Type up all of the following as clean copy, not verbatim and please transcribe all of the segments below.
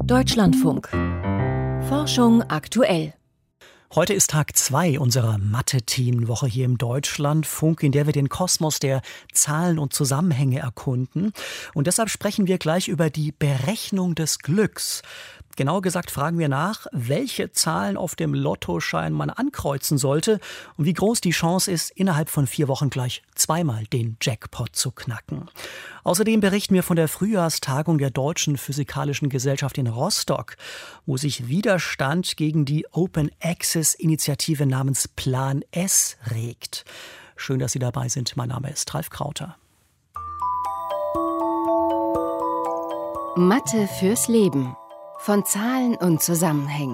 Deutschlandfunk. Forschung aktuell. Heute ist Tag 2 unserer Mathe-Themenwoche hier im Deutschlandfunk, in der wir den Kosmos der Zahlen und Zusammenhänge erkunden. Und deshalb sprechen wir gleich über die Berechnung des Glücks. Genauer gesagt fragen wir nach, welche Zahlen auf dem Lottoschein man ankreuzen sollte und wie groß die Chance ist, innerhalb von 4 Wochen gleich zweimal den Jackpot zu knacken. Außerdem berichten wir von der Frühjahrstagung der Deutschen Physikalischen Gesellschaft in Rostock, wo sich Widerstand gegen die Open-Access-Initiative namens Plan S regt. Schön, dass Sie dabei sind. Mein Name ist Ralf Krauter. Mathe fürs Leben. Von Zahlen und Zusammenhängen.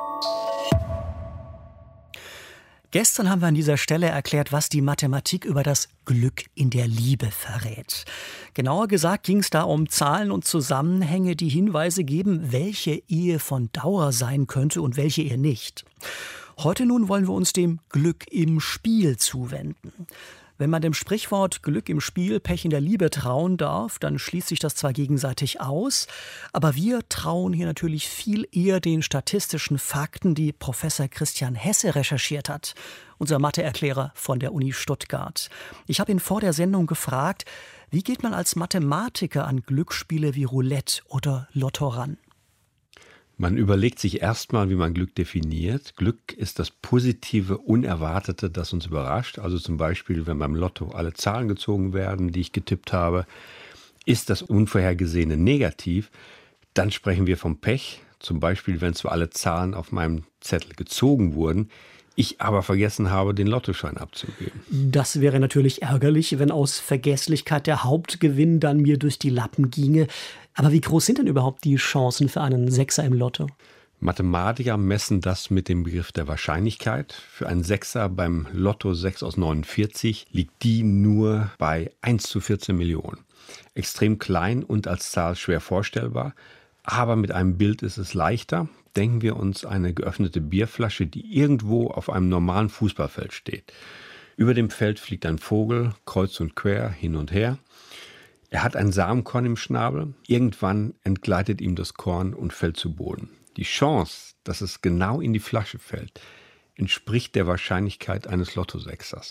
Gestern haben wir an dieser Stelle erklärt, was die Mathematik über das Glück in der Liebe verrät. Genauer gesagt ging es da um Zahlen und Zusammenhänge, die Hinweise geben, welche Ehe von Dauer sein könnte und welche Ehe nicht. Heute nun wollen wir uns dem Glück im Spiel zuwenden. Wenn man dem Sprichwort Glück im Spiel, Pech in der Liebe trauen darf, dann schließt sich das zwar gegenseitig aus, aber wir trauen hier natürlich viel eher den statistischen Fakten, die Professor Christian Hesse recherchiert hat, unser Mathe-Erklärer von der Uni Stuttgart. Ich habe ihn vor der Sendung gefragt, wie geht man als Mathematiker an Glücksspiele wie Roulette oder Lotto ran? Man überlegt sich erstmal, wie man Glück definiert. Glück ist das positive, Unerwartete, das uns überrascht. Also zum Beispiel, wenn beim Lotto alle Zahlen gezogen werden, die ich getippt habe, ist das Unvorhergesehene negativ. Dann sprechen wir vom Pech. Zum Beispiel, wenn zwar alle Zahlen auf meinem Zettel gezogen wurden, ich aber vergessen habe, den Lottoschein abzugeben. Das wäre natürlich ärgerlich, wenn aus Vergesslichkeit der Hauptgewinn dann mir durch die Lappen ginge. Aber wie groß sind denn überhaupt die Chancen für einen Sechser im Lotto? Mathematiker messen das mit dem Begriff der Wahrscheinlichkeit. Für einen Sechser beim Lotto 6 aus 49 liegt die nur bei 1 zu 14 Millionen. Extrem klein und als Zahl schwer vorstellbar. Aber mit einem Bild ist es leichter. Denken wir uns eine geöffnete Bierflasche, die irgendwo auf einem normalen Fußballfeld steht. Über dem Feld fliegt ein Vogel, kreuz und quer, hin und her. Er hat ein Samenkorn im Schnabel. Irgendwann entgleitet ihm das Korn und fällt zu Boden. Die Chance, dass es genau in die Flasche fällt, entspricht der Wahrscheinlichkeit eines Lottosechsers.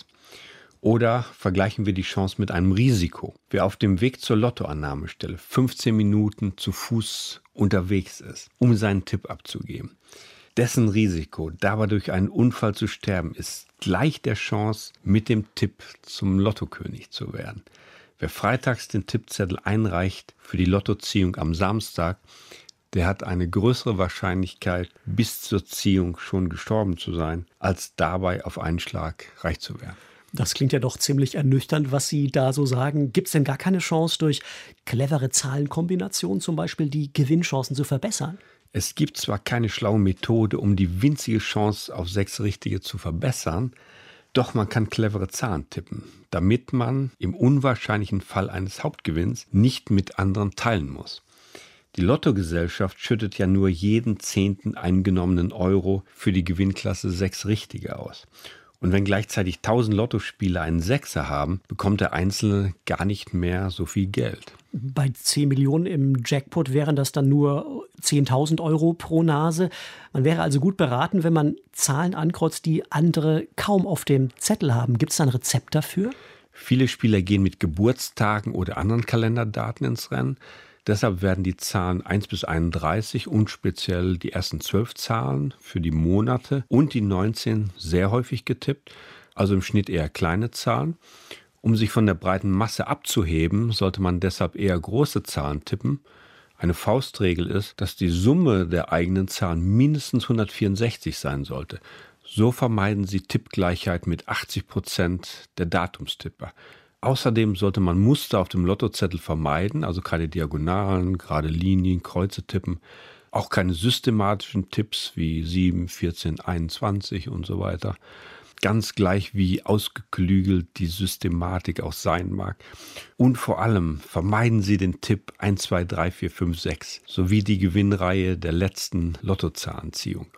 Oder vergleichen wir die Chance mit einem Risiko. Wer auf dem Weg zur Lottoannahmestelle 15 Minuten zu Fuß unterwegs ist, um seinen Tipp abzugeben, dessen Risiko, dabei durch einen Unfall zu sterben, ist gleich der Chance, mit dem Tipp zum Lottokönig zu werden. Wer freitags den Tippzettel einreicht für die Lottoziehung am Samstag, der hat eine größere Wahrscheinlichkeit, bis zur Ziehung schon gestorben zu sein, als dabei auf einen Schlag reich zu werden. Das klingt ja doch ziemlich ernüchternd, was Sie da so sagen. Gibt es denn gar keine Chance, durch clevere Zahlenkombinationen zum Beispiel die Gewinnchancen zu verbessern? Es gibt zwar keine schlaue Methode, um die winzige Chance auf 6 Richtige zu verbessern, doch man kann clevere Zahlen tippen, damit man im unwahrscheinlichen Fall eines Hauptgewinns nicht mit anderen teilen muss. Die Lottogesellschaft schüttet ja nur jeden 10. eingenommenen Euro für die Gewinnklasse 6 Richtige aus. Und wenn gleichzeitig 1000 Lottospieler einen Sechser haben, bekommt der Einzelne gar nicht mehr so viel Geld. Bei 10 Millionen im Jackpot wären das dann nur 10.000 Euro pro Nase. Man wäre also gut beraten, wenn man Zahlen ankreuzt, die andere kaum auf dem Zettel haben. Gibt es da ein Rezept dafür? Viele Spieler gehen mit Geburtstagen oder anderen Kalenderdaten ins Rennen. Deshalb werden die Zahlen 1 bis 31 und speziell die ersten 12 Zahlen für die Monate und die 19 sehr häufig getippt, also im Schnitt eher kleine Zahlen. Um sich von der breiten Masse abzuheben, sollte man deshalb eher große Zahlen tippen. Eine Faustregel ist, dass die Summe der eigenen Zahlen mindestens 164 sein sollte. So vermeiden Sie Tippgleichheit mit 80% der Datumstipper. Außerdem sollte man Muster auf dem Lottozettel vermeiden, also keine Diagonalen, gerade Linien, Kreuze tippen. Auch keine systematischen Tipps wie 7, 14, 21 und so weiter. Ganz gleich wie ausgeklügelt die Systematik auch sein mag. Und vor allem vermeiden Sie den Tipp 1, 2, 3, 4, 5, 6 sowie die Gewinnreihe der letzten Lottozahlenziehung.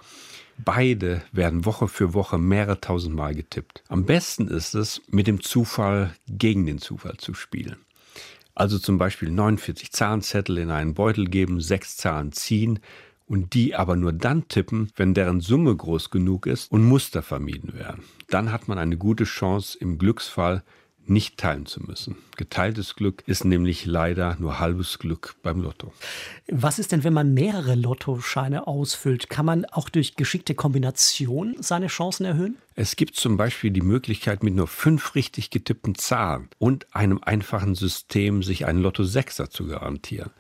Beide werden Woche für Woche mehrere tausend Mal getippt. Am besten ist es, mit dem Zufall gegen den Zufall zu spielen. Also zum Beispiel 49 Zahlenzettel in einen Beutel geben, 6 Zahlen ziehen und die aber nur dann tippen, wenn deren Summe groß genug ist und Muster vermieden werden. Dann hat man eine gute Chance, im Glücksfall nicht teilen zu müssen. Geteiltes Glück ist nämlich leider nur halbes Glück beim Lotto. Was ist denn, wenn man mehrere Lottoscheine ausfüllt? Kann man auch durch geschickte Kombination seine Chancen erhöhen? Es gibt zum Beispiel die Möglichkeit, mit nur 5 richtig getippten Zahlen und einem einfachen System sich einen Lotto-Sechser zu garantieren.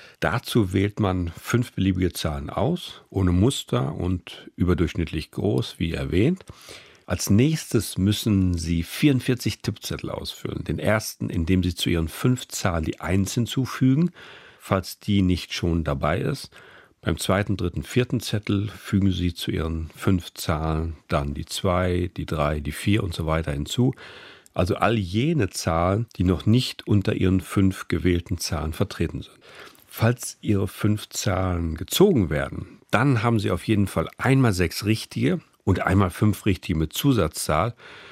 Dazu wählt man 5 beliebige Zahlen aus, ohne Muster und überdurchschnittlich groß, wie erwähnt. Als nächstes müssen Sie 44 Tippzettel ausfüllen. Den ersten, indem Sie zu Ihren 5 Zahlen die 1 hinzufügen, falls die nicht schon dabei ist. Beim zweiten, dritten, vierten Zettel fügen Sie zu Ihren 5 Zahlen dann die 2, die 3, die 4 und so weiter hinzu. Also all jene Zahlen, die noch nicht unter Ihren 5 gewählten Zahlen vertreten sind. Falls Ihre 5 Zahlen gezogen werden, dann haben Sie auf jeden Fall einmal 6 richtige und einmal 5 richtige mit Zusatzzahl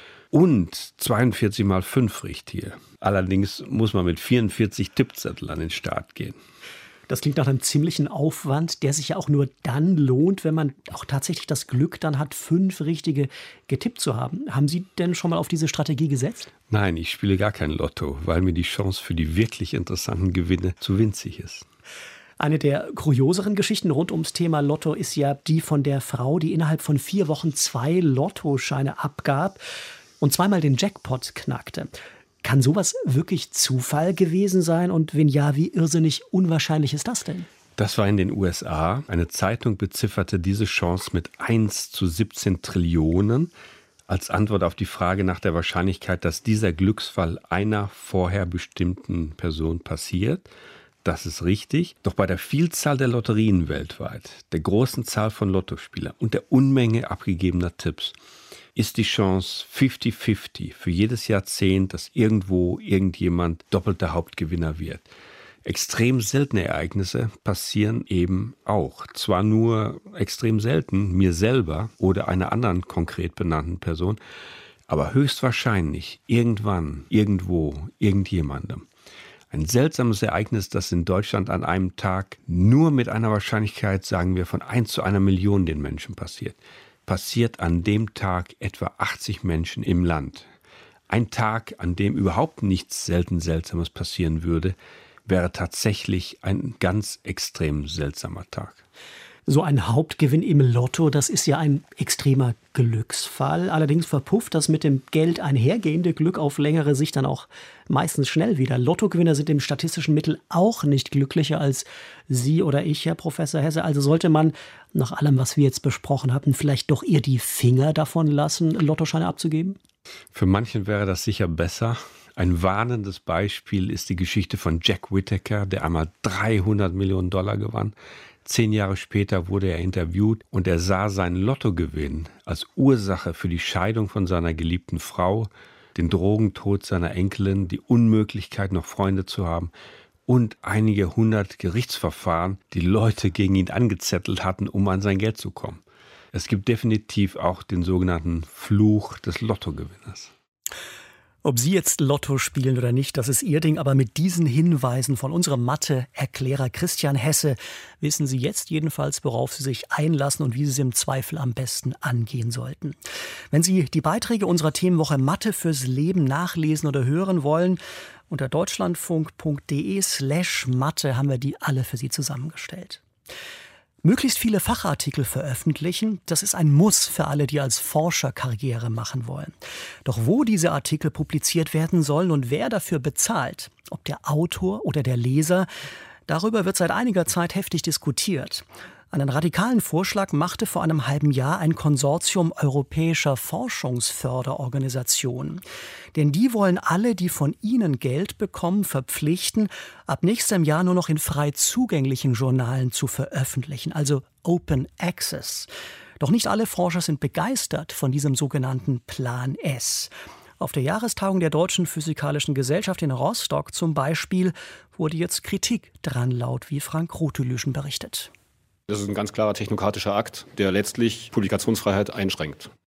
und 42 mal 5 richtige. Allerdings muss man mit 44 Tippzetteln an den Start gehen. Das klingt nach einem ziemlichen Aufwand, der sich ja auch nur dann lohnt, wenn man auch tatsächlich das Glück dann hat, 5 richtige getippt zu haben. Haben Sie denn schon mal auf diese Strategie gesetzt? Nein, ich spiele gar kein Lotto, weil mir die Chance für die wirklich interessanten Gewinne zu winzig ist. Eine der kurioseren Geschichten rund ums Thema Lotto ist ja die von der Frau, die innerhalb von 4 Wochen 2 Lottoscheine abgab und zweimal den Jackpot knackte. Kann sowas wirklich Zufall gewesen sein? Und wenn ja, wie irrsinnig unwahrscheinlich ist das denn? Das war in den USA. Eine Zeitung bezifferte diese Chance mit 1 zu 17 Trillionen als Antwort auf die Frage nach der Wahrscheinlichkeit, dass dieser Glücksfall einer vorher bestimmten Person passiert. Das ist richtig. Doch bei der Vielzahl der Lotterien weltweit, der großen Zahl von Lottospielern und der Unmenge abgegebener Tipps ist die Chance 50-50 für jedes Jahrzehnt, dass irgendwo irgendjemand doppelter Hauptgewinner wird. Extrem seltene Ereignisse passieren eben auch. Zwar nur extrem selten, mir selber oder einer anderen konkret benannten Person, aber höchstwahrscheinlich irgendwann, irgendwo, irgendjemandem. Ein seltsames Ereignis, das in Deutschland an einem Tag nur mit einer Wahrscheinlichkeit, sagen wir, von 1 zu 1 Million den Menschen passiert. Passiert an dem Tag etwa 80 Menschen im Land. Ein Tag, an dem überhaupt nichts Seltsames passieren würde, wäre tatsächlich ein ganz extrem seltsamer Tag. So ein Hauptgewinn im Lotto, das ist ja ein extremer Glücksfall. Allerdings verpufft das mit dem Geld einhergehende Glück auf längere Sicht dann auch meistens schnell wieder. Lottogewinner sind im statistischen Mittel auch nicht glücklicher als Sie oder ich, Herr Professor Hesse. Also sollte man nach allem, was wir jetzt besprochen hatten, vielleicht doch eher die Finger davon lassen, Lottoscheine abzugeben? Für manchen wäre das sicher besser. Ein warnendes Beispiel ist die Geschichte von Jack Whittaker, der einmal $300 Millionen gewann. 10 Jahre später wurde er interviewt und er sah seinen Lottogewinn als Ursache für die Scheidung von seiner geliebten Frau, den Drogentod seiner Enkelin, die Unmöglichkeit, noch Freunde zu haben und einige 100 Gerichtsverfahren, die Leute gegen ihn angezettelt hatten, um an sein Geld zu kommen. Es gibt definitiv auch den sogenannten Fluch des Lottogewinners. Ob Sie jetzt Lotto spielen oder nicht, das ist Ihr Ding. Aber mit diesen Hinweisen von unserem Mathe-Erklärer Christian Hesse wissen Sie jetzt jedenfalls, worauf Sie sich einlassen und wie Sie es im Zweifel am besten angehen sollten. Wenn Sie die Beiträge unserer Themenwoche Mathe fürs Leben nachlesen oder hören wollen, unter deutschlandfunk.de/Mathe haben wir die alle für Sie zusammengestellt. Möglichst viele Fachartikel veröffentlichen, das ist ein Muss für alle, die als Forscher Karriere machen wollen. Doch wo diese Artikel publiziert werden sollen und wer dafür bezahlt, ob der Autor oder der Leser, darüber wird seit einiger Zeit heftig diskutiert. Einen radikalen Vorschlag machte vor einem halben Jahr ein Konsortium europäischer Forschungsförderorganisationen. Denn die wollen alle, die von ihnen Geld bekommen, verpflichten, ab nächstem Jahr nur noch in frei zugänglichen Journalen zu veröffentlichen, also Open Access. Doch nicht alle Forscher sind begeistert von diesem sogenannten Plan S. Auf der Jahrestagung der Deutschen Physikalischen Gesellschaft in Rostock zum Beispiel wurde jetzt Kritik dran laut, wie Frank Rothelüschen berichtet. Das ist ein ganz klarer technokratischer Akt, der letztlich Publikationsfreiheit einschränkt.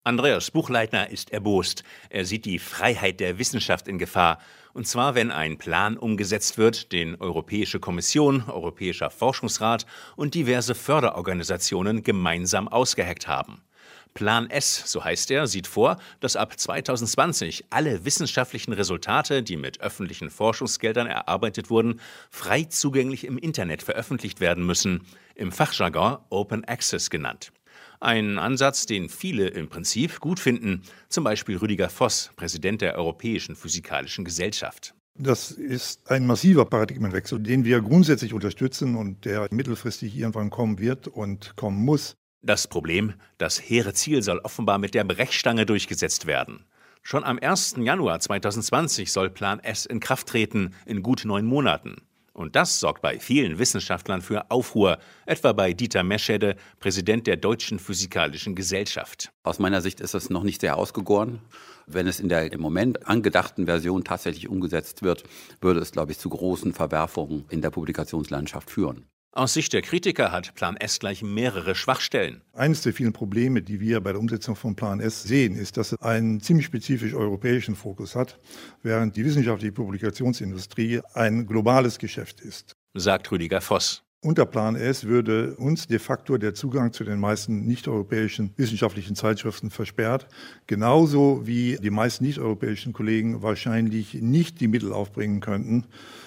Andreas Buchleitner ist erbost. Er sieht die Freiheit der Wissenschaft in Gefahr. Und zwar, wenn ein Plan umgesetzt wird, den Europäische Kommission, Europäischer Forschungsrat und diverse Förderorganisationen gemeinsam ausgeheckt haben. Plan S, so heißt er, sieht vor, dass ab 2020 alle wissenschaftlichen Resultate, die mit öffentlichen Forschungsgeldern erarbeitet wurden, frei zugänglich im Internet veröffentlicht werden müssen, im Fachjargon Open Access genannt. Ein Ansatz, den viele im Prinzip gut finden, zum Beispiel Rüdiger Voss, Präsident der Europäischen Physikalischen Gesellschaft. Das ist ein massiver Paradigmenwechsel, den wir grundsätzlich unterstützen und der mittelfristig irgendwann kommen wird und kommen muss. Das Problem, das hehre Ziel soll offenbar mit der Brechstange durchgesetzt werden. Schon am 1. Januar 2020 soll Plan S in Kraft treten, in gut 9 Monaten. Und das sorgt bei vielen Wissenschaftlern für Aufruhr, etwa bei Dieter Meschede, Präsident der Deutschen Physikalischen Gesellschaft. Aus meiner Sicht ist es noch nicht sehr ausgegoren. Wenn es in der im Moment angedachten Version tatsächlich umgesetzt wird, würde es, glaube ich, zu großen Verwerfungen in der Publikationslandschaft führen. Aus Sicht der Kritiker hat Plan S gleich mehrere Schwachstellen. Eines der vielen Probleme, die wir bei der Umsetzung von Plan S sehen, ist, dass es einen ziemlich spezifisch europäischen Fokus hat, während die wissenschaftliche Publikationsindustrie ein globales Geschäft ist. Sagt Rüdiger Voss. Unter Plan S würde uns de facto der Zugang zu den meisten nicht-europäischen wissenschaftlichen Zeitschriften versperrt, genauso wie die meisten nicht-europäischen Kollegen wahrscheinlich nicht die Mittel aufbringen könnten,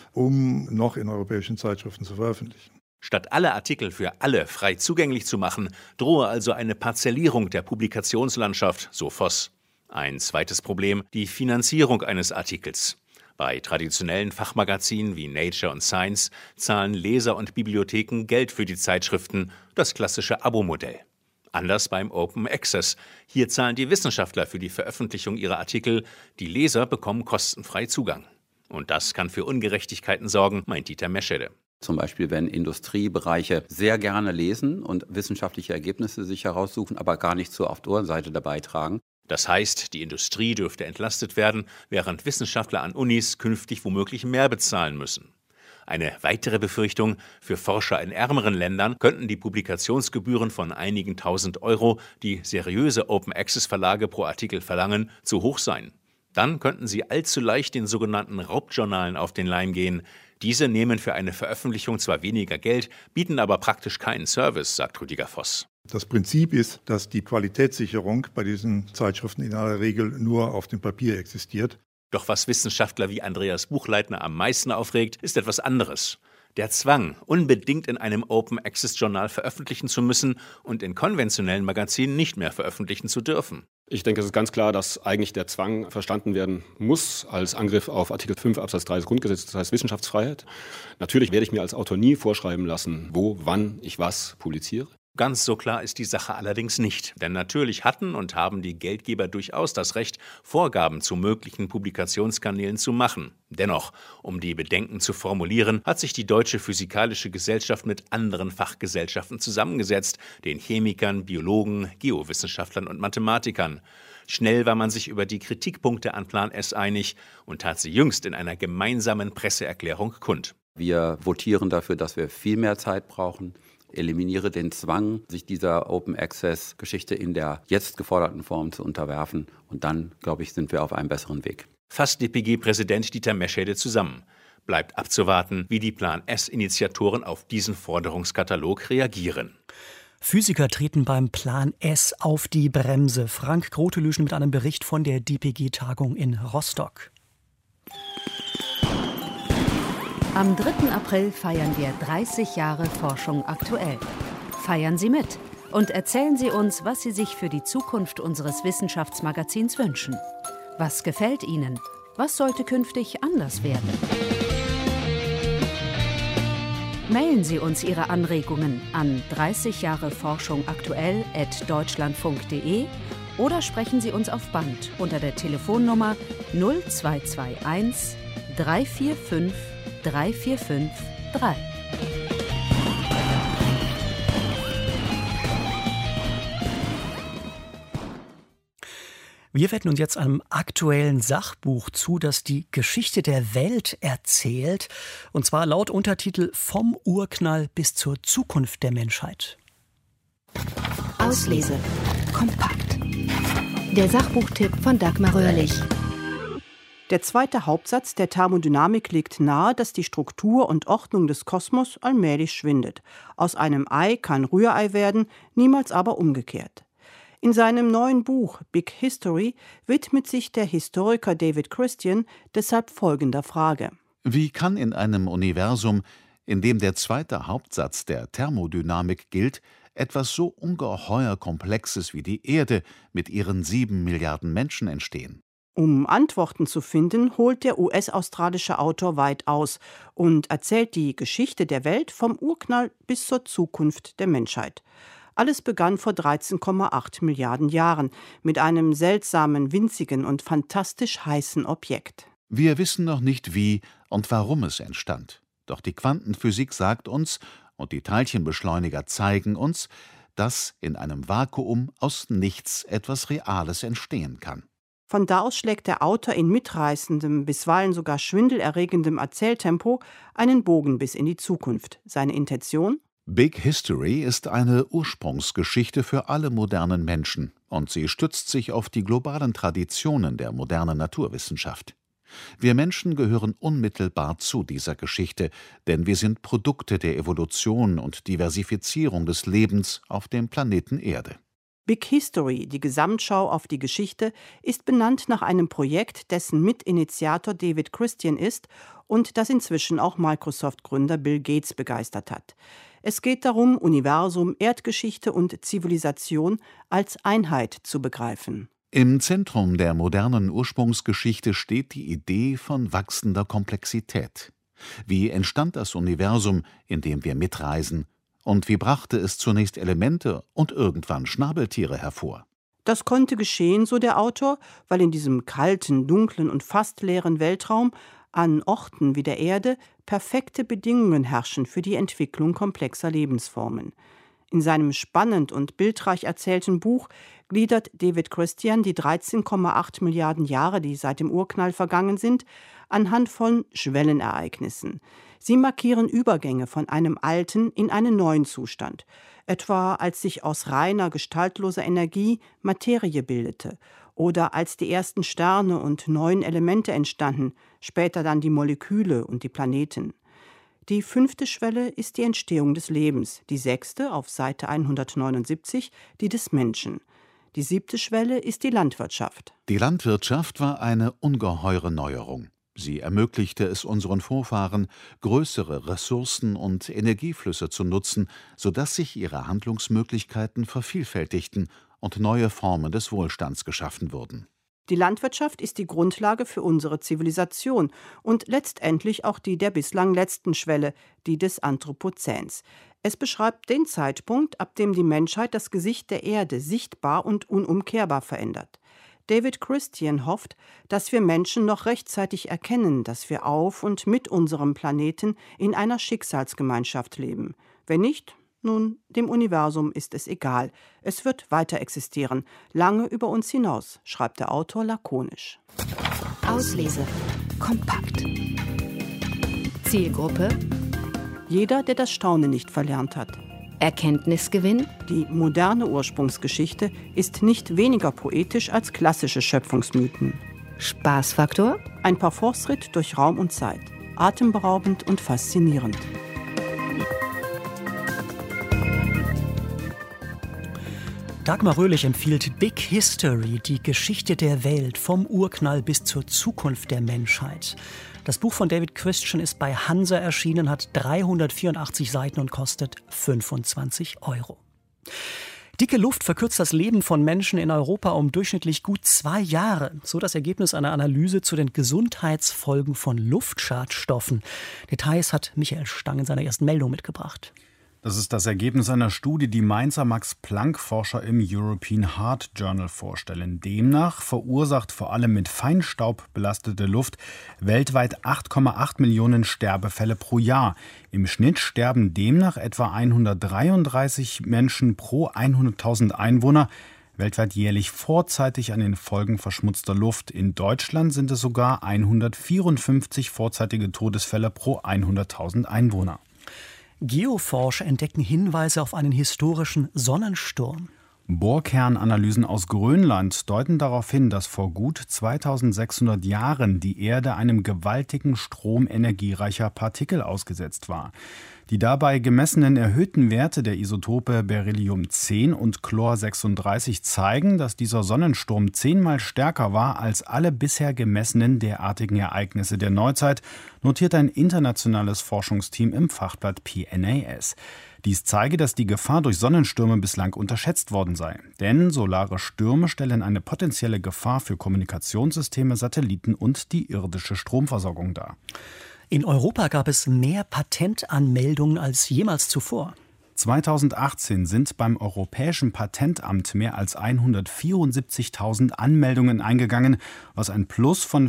um noch in europäischen Zeitschriften zu veröffentlichen. Statt alle Artikel für alle frei zugänglich zu machen, drohe also eine Parzellierung der Publikationslandschaft, so Voss. Ein zweites Problem, die Finanzierung eines Artikels. Bei traditionellen Fachmagazinen wie Nature und Science zahlen Leser und Bibliotheken Geld für die Zeitschriften, das klassische Abo-Modell. Anders beim Open Access. Hier zahlen die Wissenschaftler für die Veröffentlichung ihrer Artikel, die Leser bekommen kostenfrei Zugang. Und das kann für Ungerechtigkeiten sorgen, meint Dieter Meschede. Zum Beispiel, wenn Industriebereiche sehr gerne lesen und wissenschaftliche Ergebnisse sich heraussuchen, aber gar nicht zur Autorenseite dabei tragen. Das heißt, die Industrie dürfte entlastet werden, während Wissenschaftler an Unis künftig womöglich mehr bezahlen müssen. Eine weitere Befürchtung: Für Forscher in ärmeren Ländern könnten die Publikationsgebühren von einigen tausend Euro, die seriöse Open-Access-Verlage pro Artikel verlangen, zu hoch sein. Dann könnten sie allzu leicht den sogenannten Raubjournalen auf den Leim gehen. Diese nehmen für eine Veröffentlichung zwar weniger Geld, bieten aber praktisch keinen Service, sagt Rüdiger Voss. Das Prinzip ist, dass die Qualitätssicherung bei diesen Zeitschriften in aller Regel nur auf dem Papier existiert. Doch was Wissenschaftler wie Andreas Buchleitner am meisten aufregt, ist etwas anderes. Der Zwang, unbedingt in einem Open-Access-Journal veröffentlichen zu müssen und in konventionellen Magazinen nicht mehr veröffentlichen zu dürfen. Ich denke, es ist ganz klar, dass eigentlich der Zwang verstanden werden muss als Angriff auf Artikel 5 Absatz 3 des Grundgesetzes, das heißt Wissenschaftsfreiheit. Natürlich werde ich mir als Autor nie vorschreiben lassen, wo, wann ich was publiziere. Ganz so klar ist die Sache allerdings nicht. Denn natürlich hatten und haben die Geldgeber durchaus das Recht, Vorgaben zu möglichen Publikationskanälen zu machen. Dennoch, um die Bedenken zu formulieren, hat sich die Deutsche Physikalische Gesellschaft mit anderen Fachgesellschaften zusammengesetzt, den Chemikern, Biologen, Geowissenschaftlern und Mathematikern. Schnell war man sich über die Kritikpunkte an Plan S einig und tat sie jüngst in einer gemeinsamen Presseerklärung kund. Wir votieren dafür, dass wir viel mehr Zeit brauchen. Eliminiere den Zwang, sich dieser Open-Access-Geschichte in der jetzt geforderten Form zu unterwerfen. Und dann, glaube ich, sind wir auf einem besseren Weg. Fasst DPG-Präsident Dieter Meschede zusammen. Bleibt abzuwarten, wie die Plan S-Initiatoren auf diesen Forderungskatalog reagieren. Physiker treten beim Plan S auf die Bremse. Frank Grotelüschen mit einem Bericht von der DPG-Tagung in Rostock. Am 3. April feiern wir 30 Jahre Forschung aktuell. Feiern Sie mit und erzählen Sie uns, was Sie sich für die Zukunft unseres Wissenschaftsmagazins wünschen. Was gefällt Ihnen? Was sollte künftig anders werden? Mailen Sie uns Ihre Anregungen an 30 Jahre Forschung aktuell@deutschlandfunk.de oder sprechen Sie uns auf Band unter der Telefonnummer 0221 345 3453. Wir wenden uns jetzt einem aktuellen Sachbuch zu, das die Geschichte der Welt erzählt. Und zwar laut Untertitel Vom Urknall bis zur Zukunft der Menschheit. Auslese. Kompakt. Der Sachbuchtipp von Dagmar Röhrlich. Der zweite Hauptsatz der Thermodynamik legt nahe, dass die Struktur und Ordnung des Kosmos allmählich schwindet. Aus einem Ei kann Rührei werden, niemals aber umgekehrt. In seinem neuen Buch Big History widmet sich der Historiker David Christian deshalb folgender Frage. Wie kann in einem Universum, in dem der zweite Hauptsatz der Thermodynamik gilt, etwas so ungeheuer Komplexes wie die Erde mit ihren 7 Milliarden Menschen entstehen? Um Antworten zu finden, holt der US-australische Autor weit aus und erzählt die Geschichte der Welt vom Urknall bis zur Zukunft der Menschheit. Alles begann vor 13,8 Milliarden Jahren mit einem seltsamen, winzigen und fantastisch heißen Objekt. Wir wissen noch nicht, wie und warum es entstand. Doch die Quantenphysik sagt uns, und die Teilchenbeschleuniger zeigen uns, dass in einem Vakuum aus nichts etwas Reales entstehen kann. Von da aus schlägt der Autor in mitreißendem, bisweilen sogar schwindelerregendem Erzähltempo einen Bogen bis in die Zukunft. Seine Intention? Big History ist eine Ursprungsgeschichte für alle modernen Menschen und sie stützt sich auf die globalen Traditionen der modernen Naturwissenschaft. Wir Menschen gehören unmittelbar zu dieser Geschichte, denn wir sind Produkte der Evolution und Diversifizierung des Lebens auf dem Planeten Erde. Big History, die Gesamtschau auf die Geschichte, ist benannt nach einem Projekt, dessen Mitinitiator David Christian ist und das inzwischen auch Microsoft-Gründer Bill Gates begeistert hat. Es geht darum, Universum, Erdgeschichte und Zivilisation als Einheit zu begreifen. Im Zentrum der modernen Ursprungsgeschichte steht die Idee von wachsender Komplexität. Wie entstand das Universum, in dem wir mitreisen? Und wie brachte es zunächst Elemente und irgendwann Schnabeltiere hervor? Das konnte geschehen, so der Autor, weil in diesem kalten, dunklen und fast leeren Weltraum an Orten wie der Erde perfekte Bedingungen herrschen für die Entwicklung komplexer Lebensformen. In seinem spannend und bildreich erzählten Buch gliedert David Christian die 13,8 Milliarden Jahre, die seit dem Urknall vergangen sind, anhand von Schwellenereignissen. Sie markieren Übergänge von einem alten in einen neuen Zustand, etwa als sich aus reiner, gestaltloser Energie Materie bildete oder als die ersten Sterne und neuen Elemente entstanden, später dann die Moleküle und die Planeten. Die 5. Schwelle ist die Entstehung des Lebens, die 6. auf Seite 179 die des Menschen. Die 7. Schwelle ist die Landwirtschaft. Die Landwirtschaft war eine ungeheure Neuerung. Sie ermöglichte es unseren Vorfahren, größere Ressourcen und Energieflüsse zu nutzen, sodass sich ihre Handlungsmöglichkeiten vervielfältigten und neue Formen des Wohlstands geschaffen wurden. Die Landwirtschaft ist die Grundlage für unsere Zivilisation und letztendlich auch die der bislang letzten Schwelle, die des Anthropozäns. Es beschreibt den Zeitpunkt, ab dem die Menschheit das Gesicht der Erde sichtbar und unumkehrbar verändert. David Christian hofft, dass wir Menschen noch rechtzeitig erkennen, dass wir auf und mit unserem Planeten in einer Schicksalsgemeinschaft leben. Wenn nicht, nun, dem Universum ist es egal. Es wird weiter existieren, lange über uns hinaus, schreibt der Autor lakonisch. Auslese. Kompakt. Zielgruppe. Jeder, der das Staunen nicht verlernt hat. Erkenntnisgewinn. Die moderne Ursprungsgeschichte ist nicht weniger poetisch als klassische Schöpfungsmythen. Spaßfaktor. Ein Parforce-Ritt durch Raum und Zeit. Atemberaubend und faszinierend. Dagmar Röhrlich empfiehlt Big History, die Geschichte der Welt vom Urknall bis zur Zukunft der Menschheit. Das Buch von David Christian ist bei Hansa erschienen, hat 384 Seiten und kostet 25 €. Dicke Luft verkürzt das Leben von Menschen in Europa um durchschnittlich gut 2 Jahre. So das Ergebnis einer Analyse zu den Gesundheitsfolgen von Luftschadstoffen. Details hat Michael Stang in seiner ersten Meldung mitgebracht. Das ist das Ergebnis einer Studie, die Mainzer Max-Planck-Forscher im European Heart Journal vorstellen. Demnach verursacht vor allem mit Feinstaub belastete Luft weltweit 8,8 Millionen Sterbefälle pro Jahr. Im Schnitt sterben demnach etwa 133 Menschen pro 100.000 Einwohner weltweit jährlich vorzeitig an den Folgen verschmutzter Luft. In Deutschland sind es sogar 154 vorzeitige Todesfälle pro 100.000 Einwohner. Geoforscher entdecken Hinweise auf einen historischen Sonnensturm. Bohrkernanalysen aus Grönland deuten darauf hin, dass vor gut 2600 Jahren die Erde einem gewaltigen Strom energiereicher Partikel ausgesetzt war. Die dabei gemessenen erhöhten Werte der Isotope Beryllium 10 und Chlor 36 zeigen, dass dieser Sonnensturm 10-mal stärker war als alle bisher gemessenen derartigen Ereignisse der Neuzeit, notiert ein internationales Forschungsteam im Fachblatt PNAS. Dies zeige, dass die Gefahr durch Sonnenstürme bislang unterschätzt worden sei. Denn solare Stürme stellen eine potenzielle Gefahr für Kommunikationssysteme, Satelliten und die irdische Stromversorgung dar. In Europa gab es mehr Patentanmeldungen als jemals zuvor. 2018 sind beim Europäischen Patentamt mehr als 174.000 Anmeldungen eingegangen, was ein Plus von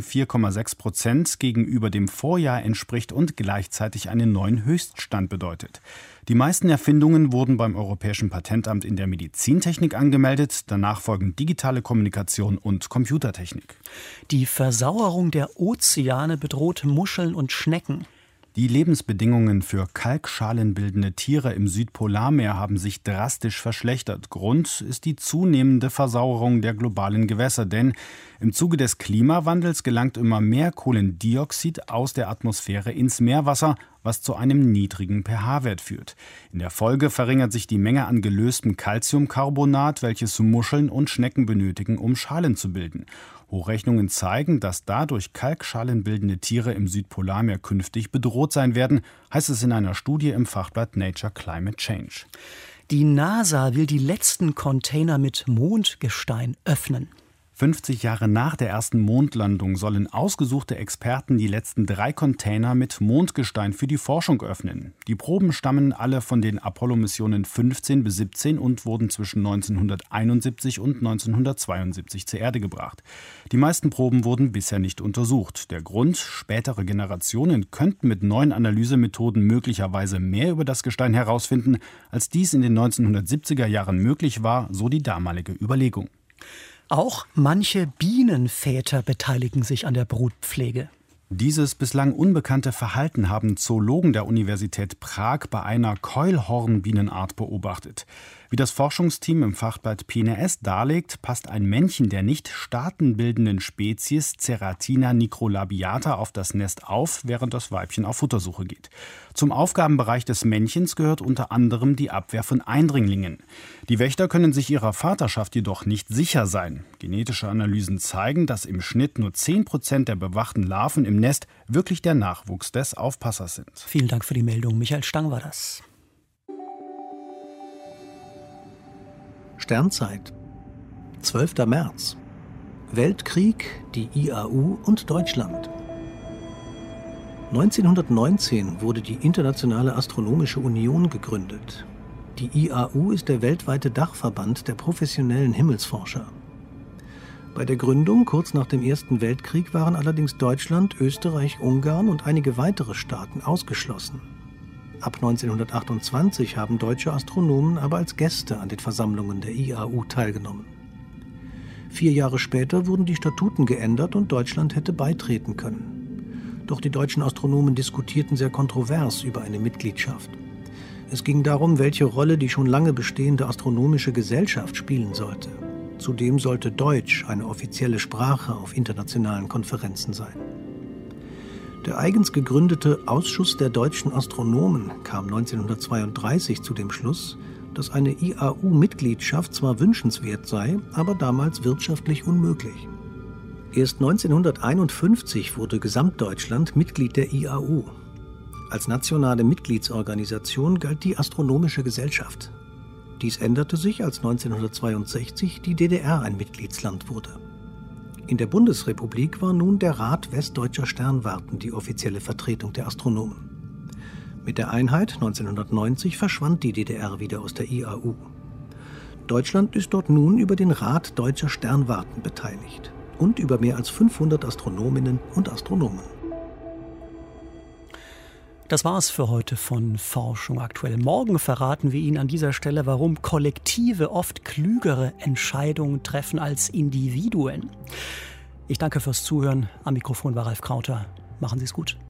4,6% gegenüber dem Vorjahr entspricht und gleichzeitig einen neuen Höchststand bedeutet. Die meisten Erfindungen wurden beim Europäischen Patentamt in der Medizintechnik angemeldet, danach folgen digitale Kommunikation und Computertechnik. Die Versauerung der Ozeane bedroht Muscheln und Schnecken. Die Lebensbedingungen für kalkschalenbildende Tiere im Südpolarmeer haben sich drastisch verschlechtert. Grund ist die zunehmende Versauerung der globalen Gewässer, denn im Zuge des Klimawandels gelangt immer mehr Kohlendioxid aus der Atmosphäre ins Meerwasser, was zu einem niedrigen pH-Wert führt. In der Folge verringert sich die Menge an gelöstem Calciumcarbonat, welches Muscheln und Schnecken benötigen, um Schalen zu bilden. Hochrechnungen zeigen, dass dadurch kalkschalenbildende Tiere im Südpolarmeer künftig bedroht sein werden, heißt es in einer Studie im Fachblatt Nature Climate Change. Die NASA will die letzten Container mit Mondgestein öffnen. 50 Jahre nach der ersten Mondlandung sollen ausgesuchte Experten die letzten 3 Container mit Mondgestein für die Forschung öffnen. Die Proben stammen alle von den Apollo-Missionen 15 bis 17 und wurden zwischen 1971 und 1972 zur Erde gebracht. Die meisten Proben wurden bisher nicht untersucht. Der Grund: spätere Generationen könnten mit neuen Analysemethoden möglicherweise mehr über das Gestein herausfinden, als dies in den 1970er Jahren möglich war, so die damalige Überlegung. Auch manche Bienenväter beteiligen sich an der Brutpflege. Dieses bislang unbekannte Verhalten haben Zoologen der Universität Prag bei einer Keulhornbienenart beobachtet. Wie das Forschungsteam im Fachblatt PNAS darlegt, passt ein Männchen der nicht staatenbildenden Spezies Ceratina nicrolabiata auf das Nest auf, während das Weibchen auf Futtersuche geht. Zum Aufgabenbereich des Männchens gehört unter anderem die Abwehr von Eindringlingen. Die Wächter können sich ihrer Vaterschaft jedoch nicht sicher sein. Genetische Analysen zeigen, dass im Schnitt nur 10% der bewachten Larven im Nest wirklich der Nachwuchs des Aufpassers sind. Vielen Dank für die Meldung. Michael Stang war das. Sternzeit. 12. März. Weltkrieg, die IAU und Deutschland. 1919 wurde die Internationale Astronomische Union gegründet. Die IAU ist der weltweite Dachverband der professionellen Himmelsforscher. Bei der Gründung kurz nach dem Ersten Weltkrieg waren allerdings Deutschland, Österreich, Ungarn und einige weitere Staaten ausgeschlossen. Ab 1928 haben deutsche Astronomen aber als Gäste an den Versammlungen der IAU teilgenommen. 4 Jahre später wurden die Statuten geändert und Deutschland hätte beitreten können. Doch die deutschen Astronomen diskutierten sehr kontrovers über eine Mitgliedschaft. Es ging darum, welche Rolle die schon lange bestehende Astronomische Gesellschaft spielen sollte. Zudem sollte Deutsch eine offizielle Sprache auf internationalen Konferenzen sein. Der eigens gegründete Ausschuss der deutschen Astronomen kam 1932 zu dem Schluss, dass eine IAU-Mitgliedschaft zwar wünschenswert sei, aber damals wirtschaftlich unmöglich. Erst 1951 wurde Gesamtdeutschland Mitglied der IAU. Als nationale Mitgliedsorganisation galt die Astronomische Gesellschaft. Dies änderte sich, als 1962 die DDR ein Mitgliedsland wurde. In der Bundesrepublik war nun der Rat Westdeutscher Sternwarten die offizielle Vertretung der Astronomen. Mit der Einheit 1990 verschwand die DDR wieder aus der IAU. Deutschland ist dort nun über den Rat Deutscher Sternwarten beteiligt und über mehr als 500 Astronominnen und Astronomen. Das war's für heute von Forschung aktuell. Morgen verraten wir Ihnen an dieser Stelle, warum Kollektive oft klügere Entscheidungen treffen als Individuen. Ich danke fürs Zuhören. Am Mikrofon war Ralf Krauter. Machen Sie es gut.